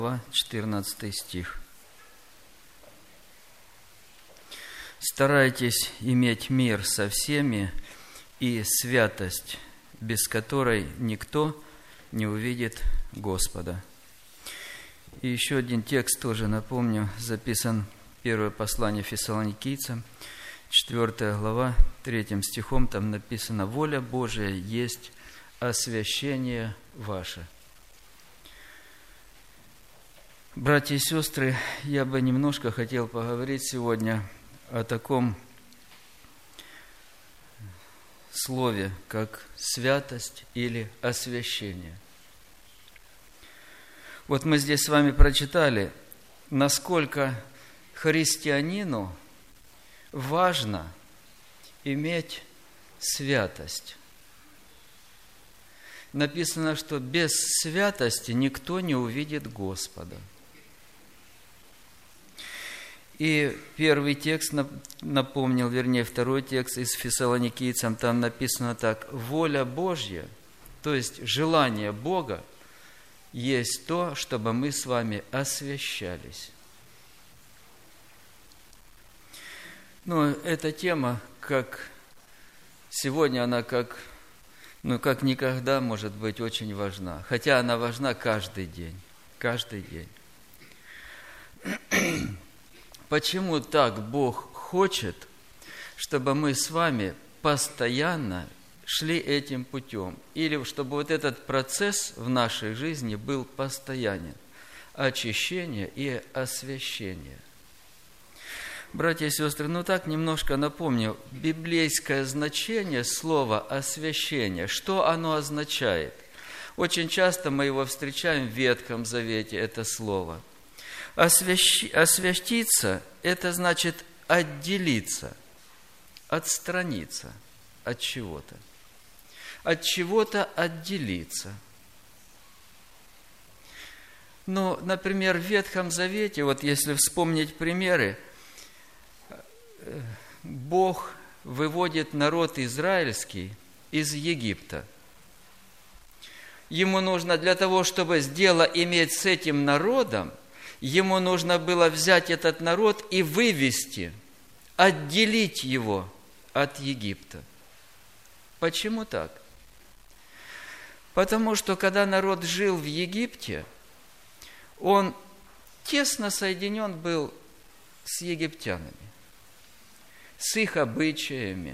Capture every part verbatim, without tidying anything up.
четырнадцатый стих. «Старайтесь иметь мир со всеми и святость, без которой никто не увидит Господа». И еще один текст тоже, напомню, записан первое послание Фессалоникийцам, четвёртая глава, третьим стихом, там написано: «Воля Божия есть освящение ваше». Братья и сестры, я бы немножко хотел поговорить сегодня о таком слове, как святость или освящение. Вот мы здесь с вами прочитали, насколько христианину важно иметь святость. Написано, что без святости никто не увидит Господа. И первый текст напомнил, вернее, второй текст из Фессалоникийцам, там написано так: «Воля Божья», то есть желание Бога, есть то, чтобы мы с вами освящались. Ну, эта тема, как сегодня, она как, ну, как никогда может быть очень важна. Хотя она важна каждый день, каждый день. Почему так Бог хочет, чтобы мы с вами постоянно шли этим путем? Или чтобы вот этот процесс в нашей жизни был постоянен? Очищение и освящение. Братья и сестры, ну так немножко напомню, библейское значение слова «освящение», что оно означает? Очень часто мы его встречаем в Ветхом Завете, это слово. Освящ... Освящиться – это значит отделиться, отстраниться от чего-то. От чего-то отделиться. Ну, например, в Ветхом Завете, вот если вспомнить примеры, Бог выводит народ израильский из Египта. Ему нужно для того, чтобы дело иметь с этим народом, ему нужно было взять этот народ и вывести, отделить его от Египта. Почему так? Потому что, когда народ жил в Египте, он тесно соединен был с египтянами, с их обычаями,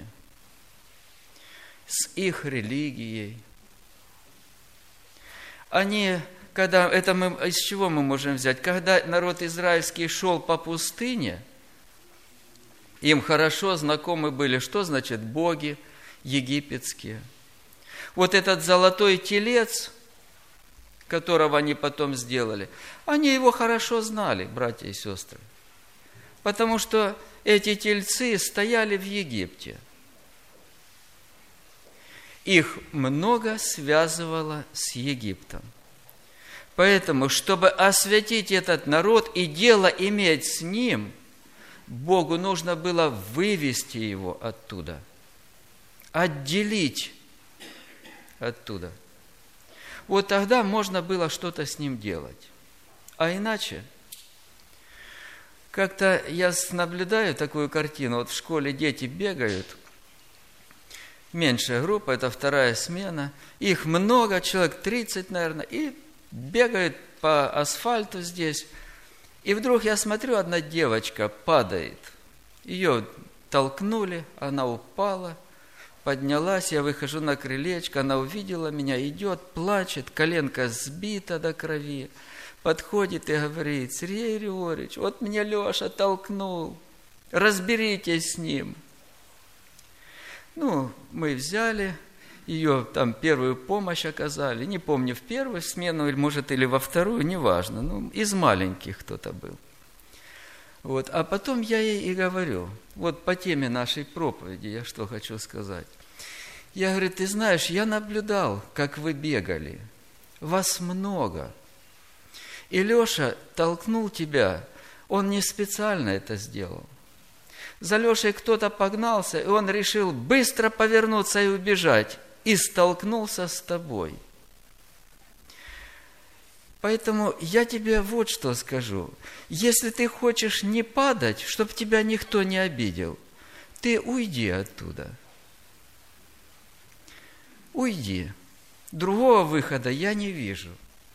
с их религией. Они, когда, это мы, из чего мы можем взять? Когда народ израильский шел по пустыне, им хорошо знакомы были, что значит боги египетские. Вот этот золотой телец, которого они потом сделали, они его хорошо знали, братья и сестры. Потому что эти тельцы стояли в Египте. Их много связывало с Египтом. Поэтому, чтобы освятить этот народ и дело иметь с ним, Богу нужно было вывести его оттуда, отделить оттуда. Вот тогда можно было что-то с ним делать. А иначе, как-то я наблюдаю такую картину, вот в школе дети бегают, меньшая группа, это вторая смена, их много, человек тридцать, наверное, и бегают по асфальту здесь. И вдруг я смотрю, одна девочка падает. Ее толкнули, она упала, поднялась, я выхожу на крылечко, она увидела меня, идет, плачет, коленка сбита до крови. Подходит и говорит: Сергей Григорьевич, вот меня Леша толкнул, разберитесь с ним. Ну, мы взяли ее, там первую помощь оказали, не помню, в первую смену, или может, или во вторую, неважно, ну, из маленьких кто-то был. Вот, а потом я ей и говорю, вот по теме нашей проповеди я что хочу сказать. Я говорю: ты знаешь, я наблюдал, как вы бегали, вас много. И Леша толкнул тебя, он не специально это сделал. За Лешей кто-то погнался, и он решил быстро повернуться и убежать, и столкнулся с тобой. Поэтому я тебе вот что скажу. Если ты хочешь не падать, чтобы тебя никто не обидел, ты уйди оттуда. Уйди. Другого выхода я не вижу.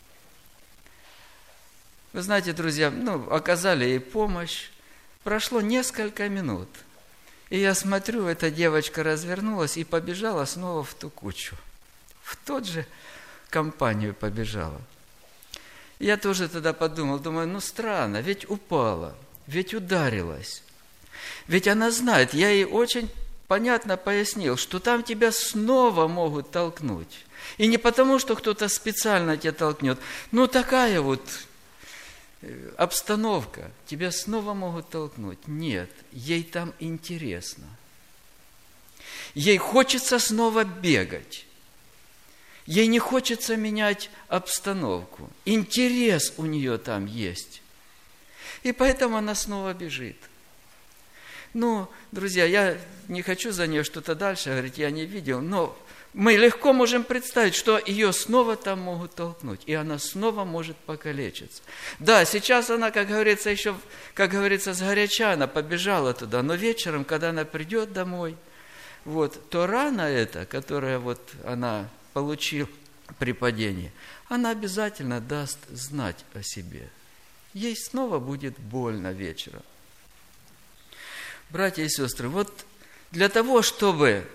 Вы знаете, друзья, ну, оказали ей помощь. Прошло несколько минут. И я смотрю, эта девочка развернулась и побежала снова в ту кучу. В тот же компанию побежала. Я тоже тогда подумал, думаю, ну странно, ведь упала, ведь ударилась. Ведь она знает, я ей очень понятно пояснил, что там тебя снова могут толкнуть. И не потому, что кто-то специально тебя толкнет, ну такая вот обстановка, тебя снова могут толкнуть. Нет, ей там интересно. Ей хочется снова бегать. Ей не хочется менять обстановку. Интерес у нее там есть. И поэтому она снова бежит. Ну, друзья, я не хочу за нее что-то дальше говорить, я не видел, но мы легко можем представить, что ее снова там могут толкнуть, и она снова может покалечиться. Да, сейчас она, как говорится, еще, как говорится, сгоряча, она побежала туда, но вечером, когда она придет домой, вот, то рана эта, которая вот она получила при падении, она обязательно даст знать о себе. Ей снова будет больно вечером. Братья и сестры, вот для того, чтобы,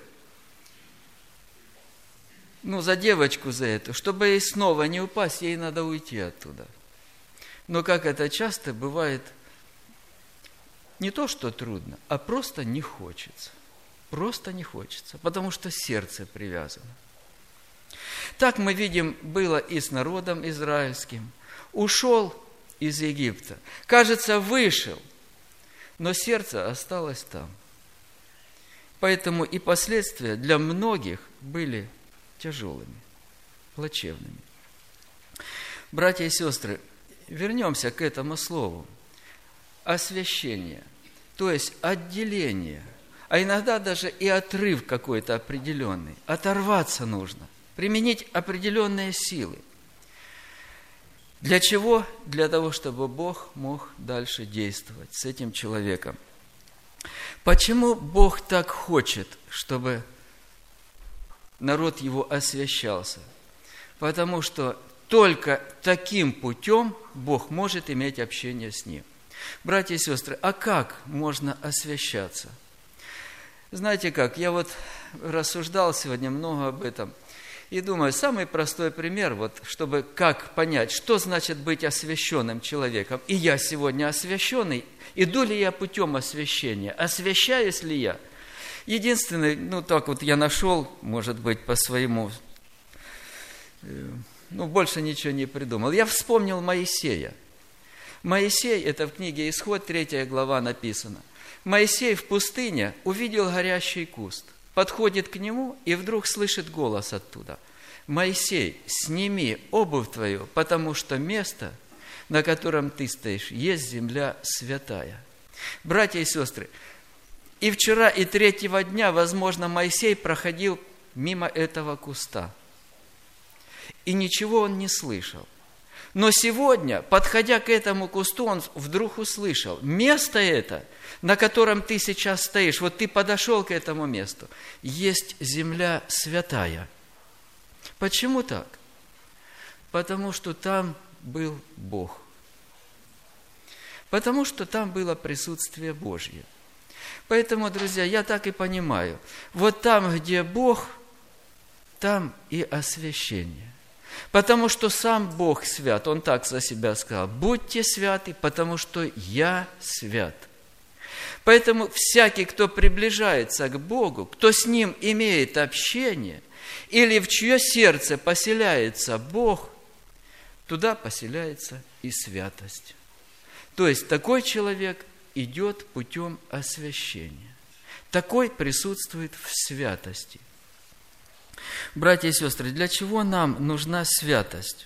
ну, за девочку за эту, чтобы ей снова не упасть, ей надо уйти оттуда. Но как это часто бывает, не то, что трудно, а просто не хочется. Просто не хочется, потому что сердце привязано. Так мы видим, было и с народом израильским. Ушел из Египта. Кажется, вышел, но сердце осталось там. Поэтому и последствия для многих были тяжелыми, плачевными. Братья и сестры, вернемся к этому слову. Освящение, то есть отделение, а иногда даже и отрыв какой-то определенный. Оторваться нужно, применить определенные силы. Для чего? Для того, чтобы Бог мог дальше действовать с этим человеком. Почему Бог так хочет, чтобы народ его освящался? Потому что только таким путем Бог может иметь общение с ним. Братья и сестры, а как можно освящаться? Знаете как, я вот рассуждал сегодня много об этом. И думаю, самый простой пример, вот, чтобы как понять, что значит быть освященным человеком. И я сегодня освященный, иду ли я путем освящения, освящаюсь ли я? Единственный, ну так вот я нашел, может быть, по своему, ну больше ничего не придумал. Я вспомнил Моисея. Моисей, это в книге Исход, третья глава написано. Моисей в пустыне увидел горящий куст. Подходит к нему и вдруг слышит голос оттуда. «Моисей, сними обувь твою, потому что место, на котором ты стоишь, есть земля святая». Братья и сестры, и вчера, и третьего дня, возможно, Моисей проходил мимо этого куста. И ничего он не слышал. Но сегодня, подходя к этому кусту, он вдруг услышал, место это, на котором ты сейчас стоишь, вот ты подошел к этому месту, есть земля святая. Почему так? Потому что там был Бог. Потому что там было присутствие Божье. Поэтому, друзья, я так и понимаю, вот там, где Бог, там и освящение. Потому что сам Бог свят, Он так за себя сказал, будьте святы, потому что я свят. Поэтому всякий, кто приближается к Богу, кто с Ним имеет общение, или в чье сердце поселяется Бог, туда поселяется и святость. То есть такой человек идет путем освящения. Такой присутствует в святости. Братья и сестры, для чего нам нужна святость?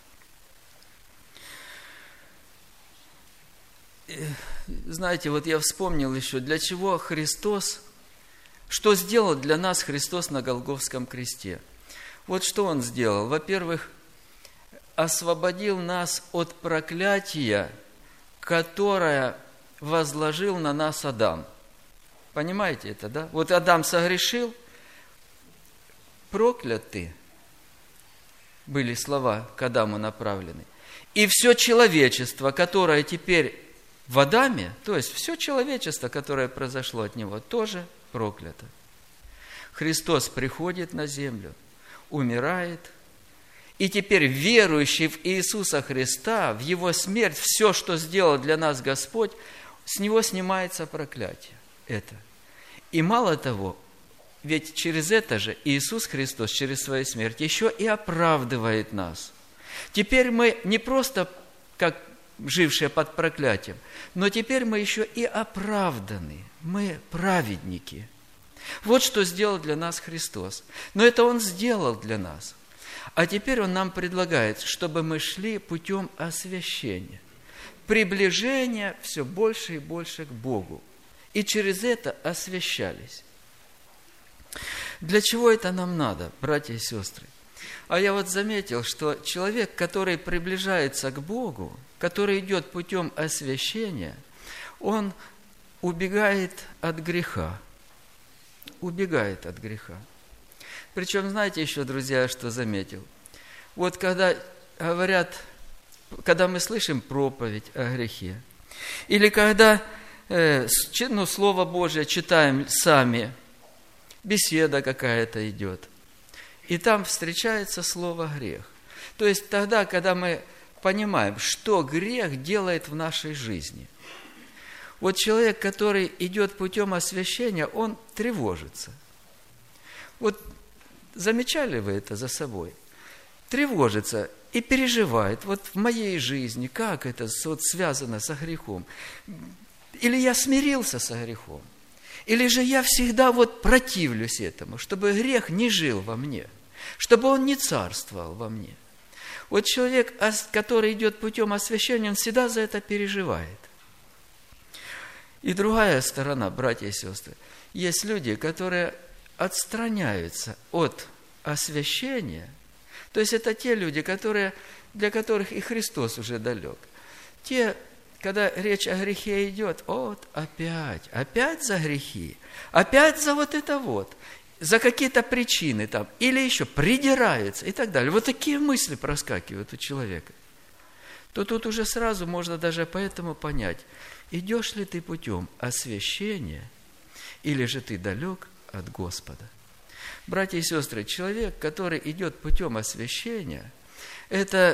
Знаете, вот я вспомнил еще, для чего Христос, что сделал для нас Христос на Голгофском кресте. Вот что Он сделал. Во-первых, освободил нас от проклятия, которое возложил на нас Адам. Понимаете это, да? Вот Адам согрешил, прокляты были слова к Адаму направлены. И все человечество, которое теперь в Адаме, то есть все человечество, которое произошло от него, тоже проклято. Христос приходит на землю, умирает, и теперь верующий в Иисуса Христа, в Его смерть, все, что сделал для нас Господь, с него снимается проклятие. Это. И мало того, ведь через это же Иисус Христос, через свою смерть, еще и оправдывает нас. Теперь мы не просто как жившие под проклятием, но теперь мы еще и оправданы. Мы праведники. Вот что сделал для нас Христос. Но это Он сделал для нас. А теперь Он нам предлагает, чтобы мы шли путем освящения, приближения все больше и больше к Богу. И через это освящались. Для чего это нам надо, братья и сестры? А я вот заметил, что человек, который приближается к Богу, который идет путем освящения, он убегает от греха. Убегает от греха. Причем, знаете еще, друзья, что заметил? Вот когда говорят, когда мы слышим проповедь о грехе, или когда э, ну, Слово Божие читаем сами, беседа какая-то идет, и там встречается слово «грех». То есть тогда, когда мы понимаем, что грех делает в нашей жизни. Вот человек, который идет путем освящения, он тревожится. Вот замечали вы это за собой? Тревожится и переживает. Вот в моей жизни, как это вот связано со грехом? Или я смирился со грехом? Или же я всегда вот противлюсь этому, чтобы грех не жил во мне, чтобы он не царствовал во мне. Вот человек, который идет путем освящения, он всегда за это переживает. И другая сторона, братья и сестры, есть люди, которые отстраняются от освящения. То есть это те люди, которые, для которых и Христос уже далек. Те, когда речь о грехе идет, вот опять, опять за грехи, опять за вот это вот, за какие-то причины там, или еще придирается и так далее. Вот такие мысли проскакивают у человека. То тут уже сразу можно даже поэтому понять, идешь ли ты путем освящения, или же ты далек от Господа. Братья и сестры, человек, который идет путем освящения, это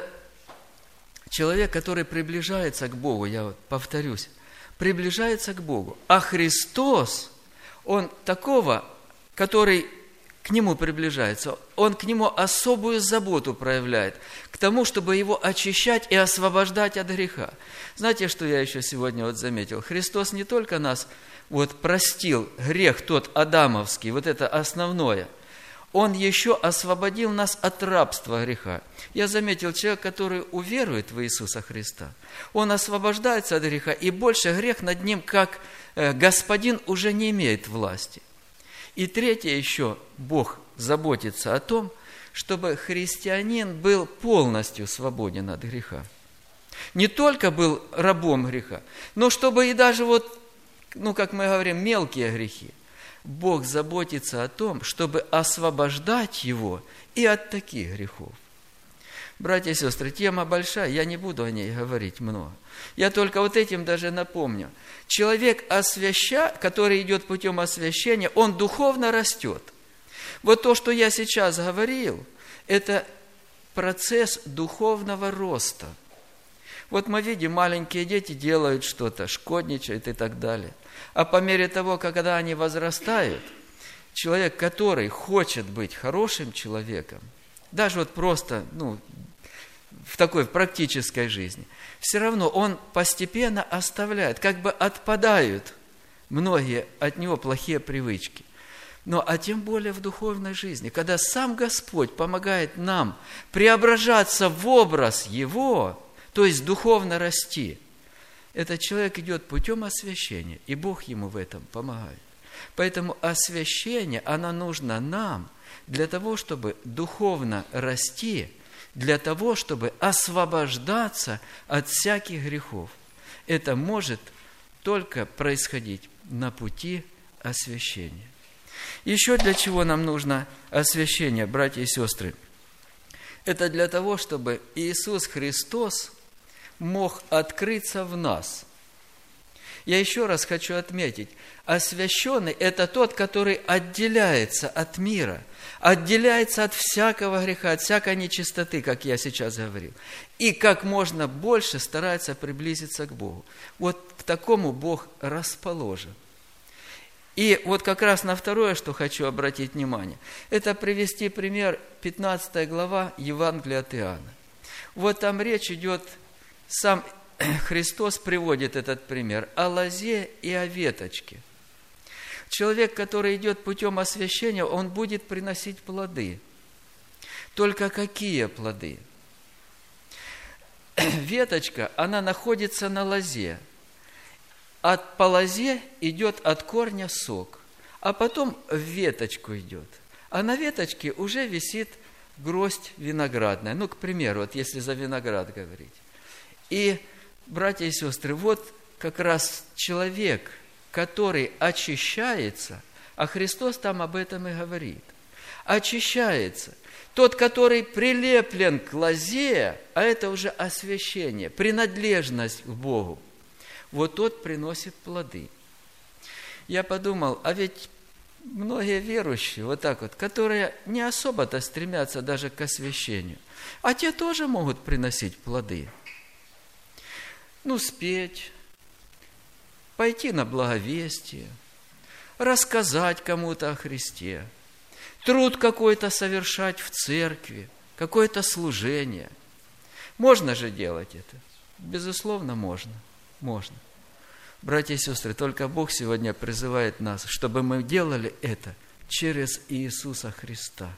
человек, который приближается к Богу, я вот повторюсь, приближается к Богу. А Христос, Он такого, который к Нему приближается, Он к Нему особую заботу проявляет, к тому, чтобы Его очищать и освобождать от греха. Знаете, что я еще сегодня вот заметил? Христос не только нас вот простил грех тот адамовский, вот это основное, Он еще освободил нас от рабства греха. Я заметил, человек, который уверует в Иисуса Христа, он освобождается от греха, и больше грех над ним, как господин, уже не имеет власти. И третье еще, Бог заботится о том, чтобы христианин был полностью свободен от греха. Не только был рабом греха, но чтобы и даже вот, ну, как мы говорим, мелкие грехи, Бог заботится о том, чтобы освобождать его и от таких грехов. Братья и сестры, тема большая, я не буду о ней говорить много. Я только вот этим даже напомню. Человек, освяща, который идет путем освящения, он духовно растет. Вот то, что я сейчас говорил, это процесс духовного роста. Вот мы видим, маленькие дети делают что-то, шкодничают и так далее. А по мере того, когда они возрастают, человек, который хочет быть хорошим человеком, даже вот просто, ну, в такой практической жизни, все равно он постепенно оставляет, как бы отпадают многие от него плохие привычки. Но, а тем более в духовной жизни, когда сам Господь помогает нам преображаться в образ Его, то есть духовно расти, этот человек идет путем освящения, и Бог ему в этом помогает. Поэтому освящение, оно нужно нам для того, чтобы духовно расти, для того, чтобы освобождаться от всяких грехов. Это может только происходить на пути освящения. Еще для чего нам нужно освящение, братья и сестры? Это для того, чтобы Иисус Христос мог открыться в нас. Я еще раз хочу отметить, освященный – это тот, который отделяется от мира, отделяется от всякого греха, от всякой нечистоты, как я сейчас говорил, и как можно больше старается приблизиться к Богу. Вот к такому Бог расположен. И вот как раз на второе, что хочу обратить внимание, это привести пример пятнадцатая глава Евангелия от Иоанна. Вот там речь идет, сам Христос приводит этот пример о лозе и о веточке. Человек, который идет путем освящения, он будет приносить плоды. Только какие плоды? Веточка, она находится на лозе. От, по лозе идет от корня сок, а потом в веточку идет. А на веточке уже висит гроздь виноградная. Ну, к примеру, вот если за виноград говорить. И, братья и сестры, вот как раз человек, который очищается, а Христос там об этом и говорит, очищается. Тот, который прилеплен к лозе, а это уже освящение, принадлежность к Богу, вот тот приносит плоды. Я подумал, а ведь многие верующие, вот так вот, которые не особо-то стремятся даже к освящению, а те тоже могут приносить плоды. Ну, спеть, пойти на благовестие, рассказать кому-то о Христе, труд какой-то совершать в церкви, какое-то служение. Можно же делать это? Безусловно, можно. Можно. Братья и сестры, только Бог сегодня призывает нас, чтобы мы делали это через Иисуса Христа.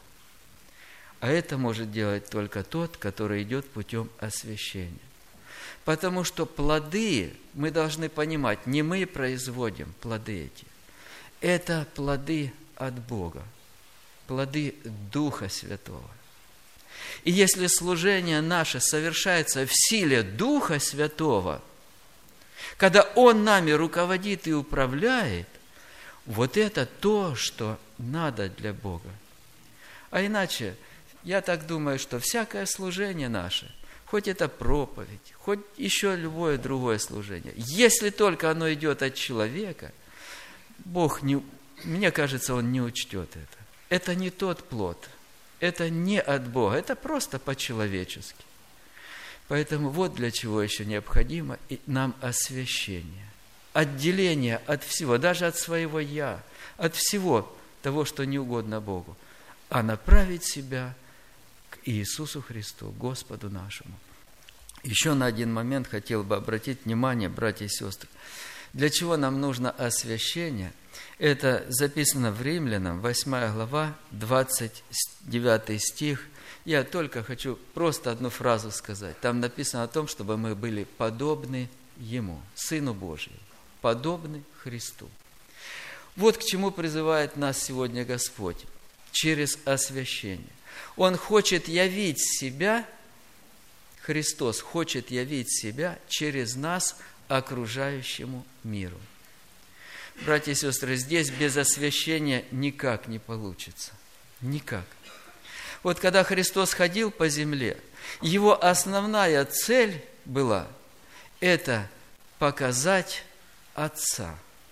А это может делать только тот, который идет путем освящения. Потому что плоды, мы должны понимать, не мы производим плоды эти. Это плоды от Бога, плоды Духа Святого. И если служение наше совершается в силе Духа Святого, когда Он нами руководит и управляет, вот это то, что надо для Бога. А иначе, я так думаю, что всякое служение наше, хоть это проповедь, хоть еще любое другое служение, если только оно идет от человека, Бог, не, мне кажется, Он не учтет это. Это не тот плод, это не от Бога, это просто по-человечески. Поэтому вот для чего еще необходимо нам освящение. Отделение от всего, даже от своего «я», от всего того, что не угодно Богу, а направить себя к Иисусу Христу, Господу нашему. Еще на один момент хотел бы обратить внимание, братья и сестры. Для чего нам нужно освящение? Это записано в Римлянам, восьмая глава, двадцать девятый стих. Я только хочу просто одну фразу сказать. Там написано о том, чтобы мы были подобны Ему, Сыну Божьему, подобны Христу. Вот к чему призывает нас сегодня Господь через освящение. Он хочет явить себя, Христос хочет явить себя через нас окружающему миру. Братья и сестры, здесь без освящения никак не получится. Никак. Вот когда Христос ходил по земле, Его основная цель была – это показать Отца.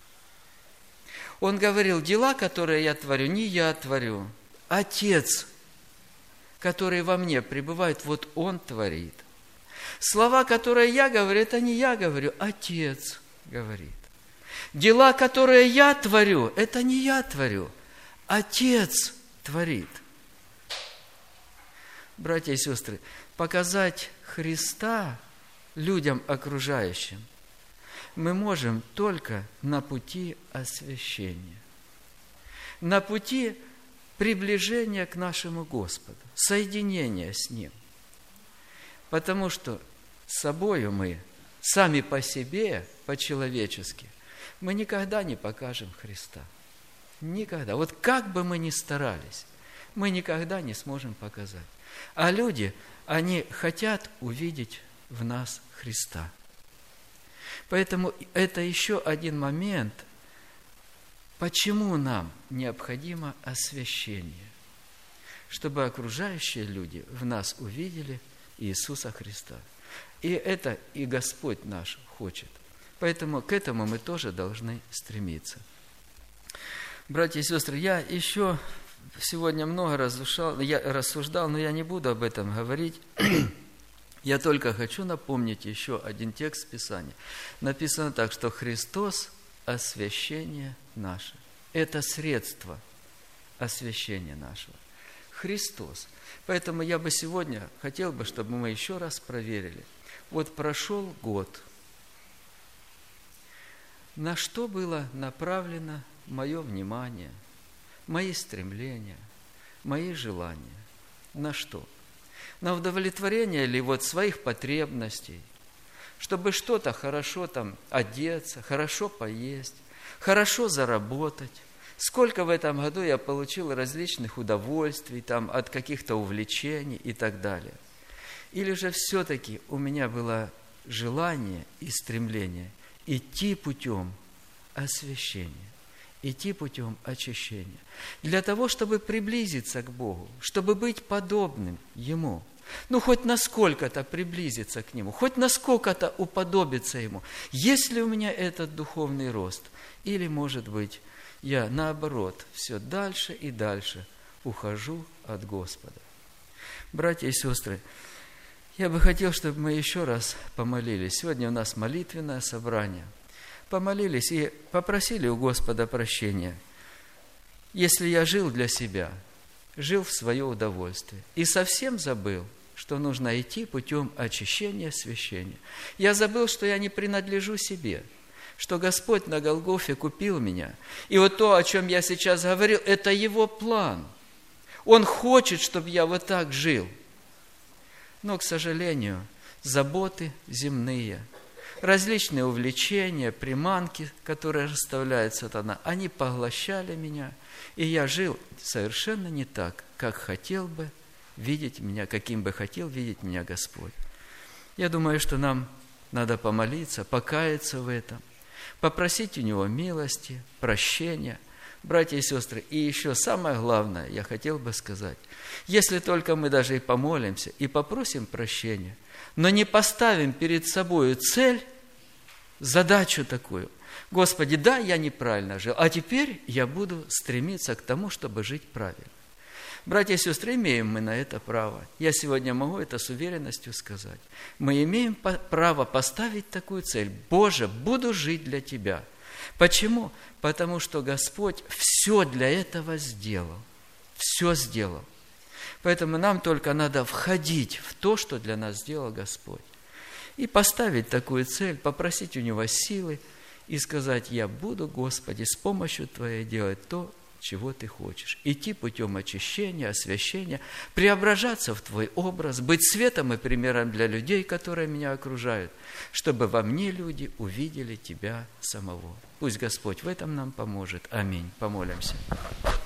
Он говорил, дела, которые я творю, не я творю. Отец, который во мне пребывает, вот Он творит. Слова, которые я говорю, это не я говорю, Отец говорит. Дела, которые я творю, это не я творю, Отец творит. Братья и сестры, показать Христа людям окружающим мы можем только на пути освящения, на пути приближения к нашему Господу, соединения с Ним. Потому что собою мы, сами по себе, по-человечески, мы никогда не покажем Христа. Никогда. Вот как бы мы ни старались, мы никогда не сможем показать. А люди, они хотят увидеть в нас Христа. Поэтому это еще один момент, почему нам необходимо освящение, чтобы окружающие люди в нас увидели Иисуса Христа. И это и Господь наш хочет. Поэтому к этому мы тоже должны стремиться. Братья и сестры, я еще сегодня много рассуждал, я рассуждал, но я не буду об этом говорить. Я только хочу напомнить еще один текст Писания. Написано так, что Христос – освящение наше. Это средство освящения нашего. Христос. Поэтому я бы сегодня хотел бы, чтобы мы еще раз проверили. Вот прошел год. На что было направлено мое внимание, мои стремления, мои желания? На что? На удовлетворение ли вот своих потребностей, чтобы что-то хорошо там одеться, хорошо поесть, хорошо заработать? Сколько в этом году я получил различных удовольствий, там, от каких-то увлечений и так далее. Или же все-таки у меня было желание и стремление идти путем освящения, идти путем очищения, для того, чтобы приблизиться к Богу, чтобы быть подобным Ему. Ну, хоть насколько-то приблизиться к Нему, хоть насколько-то уподобиться Ему. Есть ли у меня этот духовный рост? Или, может быть, я, наоборот, все дальше и дальше ухожу от Господа. Братья и сестры, я бы хотел, чтобы мы еще раз помолились. Сегодня у нас молитвенное собрание. Помолились и попросили у Господа прощения. Если я жил для себя, жил в свое удовольствие и совсем забыл, что нужно идти путем очищения, освящения. Я забыл, что я не принадлежу себе, что Господь на Голгофе купил меня. И вот то, о чем я сейчас говорил, это Его план. Он хочет, чтобы я вот так жил. Но, к сожалению, заботы земные, различные увлечения, приманки, которые расставляет сатана, они поглощали меня, и я жил совершенно не так, как хотел бы видеть меня, каким бы хотел видеть меня Господь. Я думаю, что нам надо помолиться, покаяться в этом, попросить у Него милости, прощения. Братья и сестры, и еще самое главное, я хотел бы сказать, если только мы даже и помолимся, и попросим прощения, но не поставим перед собой цель, задачу такую. Господи, да, я неправильно жил, а теперь я буду стремиться к тому, чтобы жить правильно. Братья и сестры, имеем мы на это право. Я сегодня могу это с уверенностью сказать. Мы имеем право поставить такую цель. Боже, буду жить для Тебя. Почему? Потому что Господь все для этого сделал. Все сделал. Поэтому нам только надо входить в то, что для нас сделал Господь. И поставить такую цель, попросить у Него силы и сказать: я буду, Господи, с помощью Твоей делать то, чего Ты хочешь. Идти путем очищения, освящения, преображаться в Твой образ, быть светом и примером для людей, которые меня окружают, чтобы во мне люди увидели Тебя самого. Пусть Господь в этом нам поможет. Аминь. Помолимся.